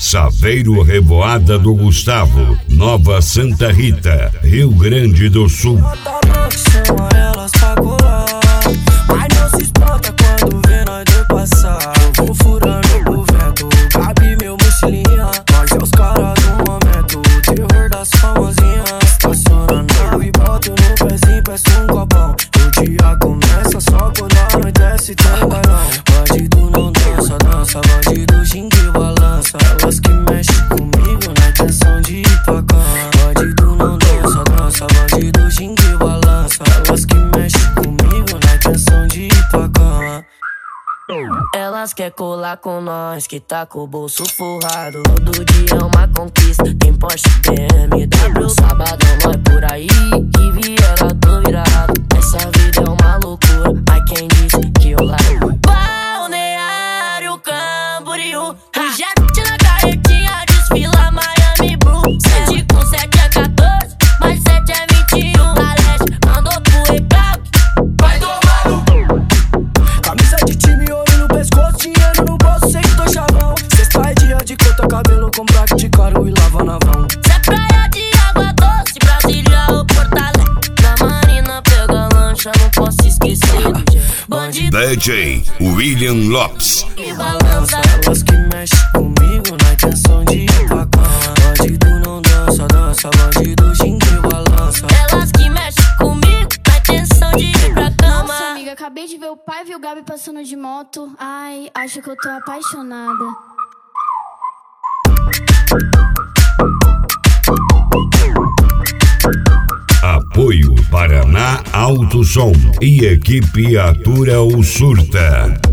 Saveiro Revoada do Gustavo, Nova Santa Rita, Rio Grande do Sul. Elas pra colar, mas não se espanta quando vê nós de passar. Eu vou furando o vento, Gabi meu mochilinha. Nós é os caras do momento, o terror das famosinhas. Estaciona nave e boto no pezinho, peço um copão. O dia começa só quando a noite desce, tem bailão. Bandido não dança, dança, bandido xingue e balança. Elas que mexem comigo na intenção de ir pra cama. Bandido não dança, dança, bandido xingue e balança. Elas que mexem comigo na intenção de ir pra cama. Elas quer colar com nós, que tá com o bolso forrado. Todo dia é uma conquista, tem Porsche, BMW. Sabadão nós por aí, que viera tô virado. Essa vida é uma loucura, ai quem disse que eu largo. Balneário Camboriú, o jet na carretinha desfila Miami Blue. 7 com 7 é 14, mais 7 é 21. Na leste, mandou pro recalque, vai tomar no cu. Camisa de time, ouro no pescoço, dinheiro no bolso, sei que tô chavão. Sexta é dia de cota, cabelo com placa de caro e lava na vão. Cê é praia de água doce, Brasília ou Porto Alegre. Na marina pega lancha, não posso esquecer do dia. Bandido DJ William Lopes. e balança, elas que mexem comigo na intenção de ir pra cama. Bandido não dança, dança, bandido xingue e balança. Elas que mexem comigo na intenção de ir pra cama. Nossa, amiga, acabei de ver o pai e o Gabi passando de moto. Ai, acho que eu tô apaixonada. Apoio Paraná Alto Som e equipe Atura o Surta.